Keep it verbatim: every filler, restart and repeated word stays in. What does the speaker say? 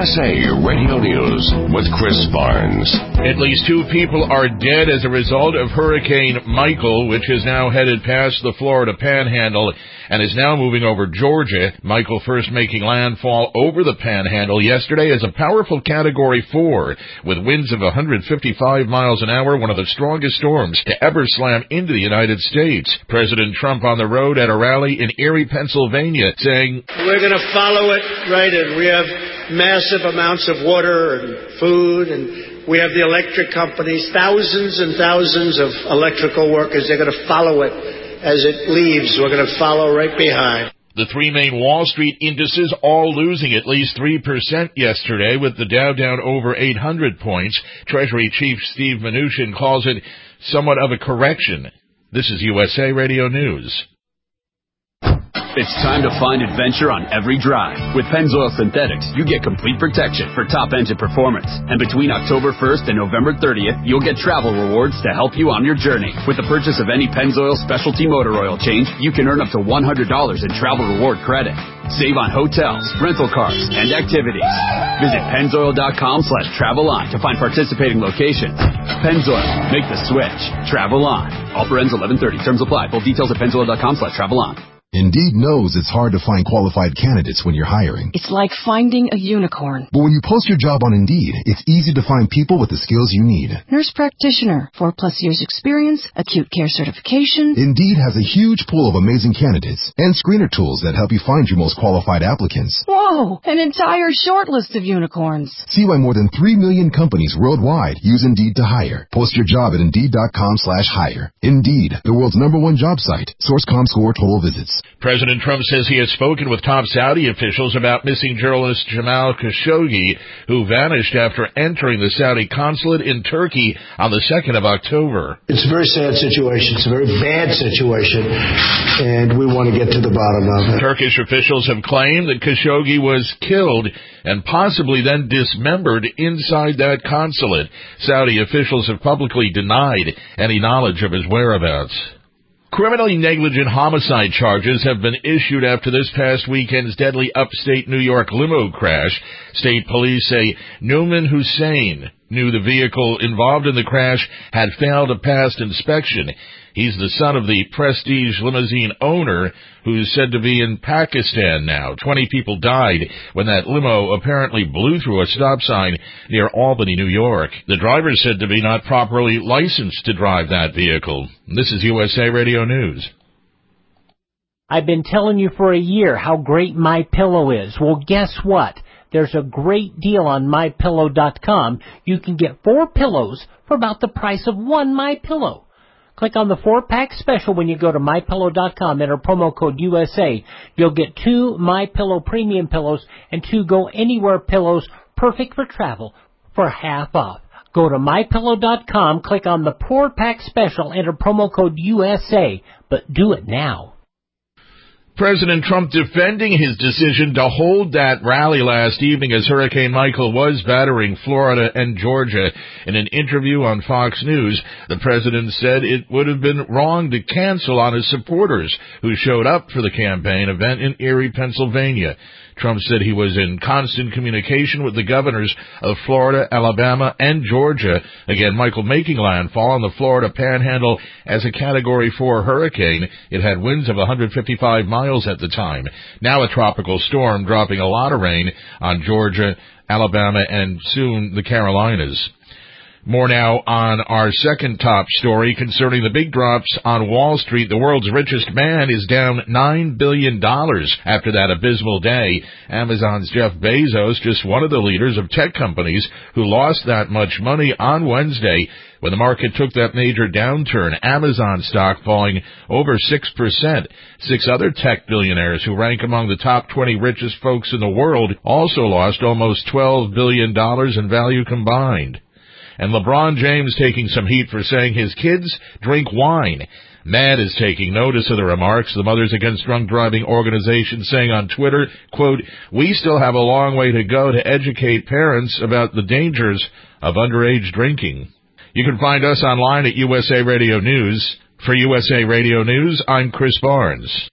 S A Radio News with Chris Barnes. At least two people are dead as a result of Hurricane Michael, which has now headed past the Florida Panhandle and is now moving over Georgia. Michael first making landfall over the Panhandle yesterday as a powerful Category four with winds of one hundred fifty-five miles an hour, one of the strongest storms to ever slam into the United States. President Trump on the road at a rally in Erie, Pennsylvania, saying, "We're going to follow it right in. We have massive amounts of water and food, and we have the electric companies, thousands and thousands of electrical workers. They're going to follow it as it leaves. We're going to follow right behind." The three main Wall Street indices all losing at least three percent yesterday, with the Dow down over eight hundred points. Treasury Chief Steve Mnuchin calls it somewhat of a correction. This is U S A Radio News. It's time to find adventure on every drive. With Pennzoil Synthetics, you get complete protection for top engine performance. And between October first and November thirtieth, you'll get travel rewards to help you on your journey. With the purchase of any Pennzoil specialty motor oil change, you can earn up to one hundred dollars in travel reward credit. Save on hotels, rental cars, and activities. Visit Pennzoil.com slash travel on to find participating locations. Pennzoil, make the switch. Travel on. Offer ends eleven thirty. Terms apply. Full details at Pennzoil.com slash travel on. Indeed knows it's hard to find qualified candidates when you're hiring. It's like finding a unicorn. But when you post your job on Indeed, it's easy to find people with the skills you need. Nurse practitioner, four plus years experience, acute care certification. Indeed has a huge pool of amazing candidates and screener tools that help you find your most qualified applicants. Whoa, an entire short list of unicorns. See why more than three million companies worldwide use Indeed to hire. Post your job at Indeed.com slash hire. Indeed, the world's number one job site. Source dot com score total visits. President Trump says he has spoken with top Saudi officials about missing journalist Jamal Khashoggi, who vanished after entering the Saudi consulate in Turkey on the second of October. It's a very sad situation. It's a very bad situation, and we want to get to the bottom of it. Turkish officials have claimed that Khashoggi was killed and possibly then dismembered inside that consulate. Saudi officials have publicly denied any knowledge of his whereabouts. Criminally negligent homicide charges have been issued after this past weekend's deadly upstate New York limo crash. State police say Nouman Hussein knew the vehicle involved in the crash had failed a past inspection. He's the son of the Prestige limousine owner, who's said to be in Pakistan now. Twenty people died when that limo apparently blew through a stop sign near Albany, New York. The driver is said to be not properly licensed to drive that vehicle. This is U S A Radio News. I've been telling you for a year how great MyPillow is. Well, guess what? There's a great deal on My Pillow dot com. You can get four pillows for about the price of one MyPillow. Click on the four-pack special when you go to My Pillow dot com. Enter promo code U S A. You'll get two MyPillow premium pillows and two Go Anywhere pillows, perfect for travel, for half off. Go to My Pillow dot com, click on the four-pack special, enter promo code U S A, but do it now. President Trump defending his decision to hold that rally last evening as Hurricane Michael was battering Florida and Georgia. In an interview on Fox News, the president said it would have been wrong to cancel on his supporters who showed up for the campaign event in Erie, Pennsylvania. Trump said he was in constant communication with the governors of Florida, Alabama, and Georgia. Again, Michael making landfall on the Florida Panhandle as a Category four hurricane. It had winds of one hundred fifty-five miles at the time. Now a tropical storm dropping a lot of rain on Georgia, Alabama, and soon the Carolinas. More now on our second top story concerning the big drops on Wall Street. The world's richest man is down nine billion dollars after that abysmal day. Amazon's Jeff Bezos, just one of the leaders of tech companies who lost that much money on Wednesday when the market took that major downturn. Amazon stock falling over six percent. Six other tech billionaires who rank among the top twenty richest folks in the world also lost almost twelve billion dollars in value combined. And LeBron James taking some heat for saying his kids drink wine. Mad is taking notice of the remarks. The Mothers Against Drunk Driving organization saying on Twitter, quote, "We still have a long way to go to educate parents about the dangers of underage drinking." You can find us online at U S A Radio News. For U S A Radio News, I'm Chris Barnes.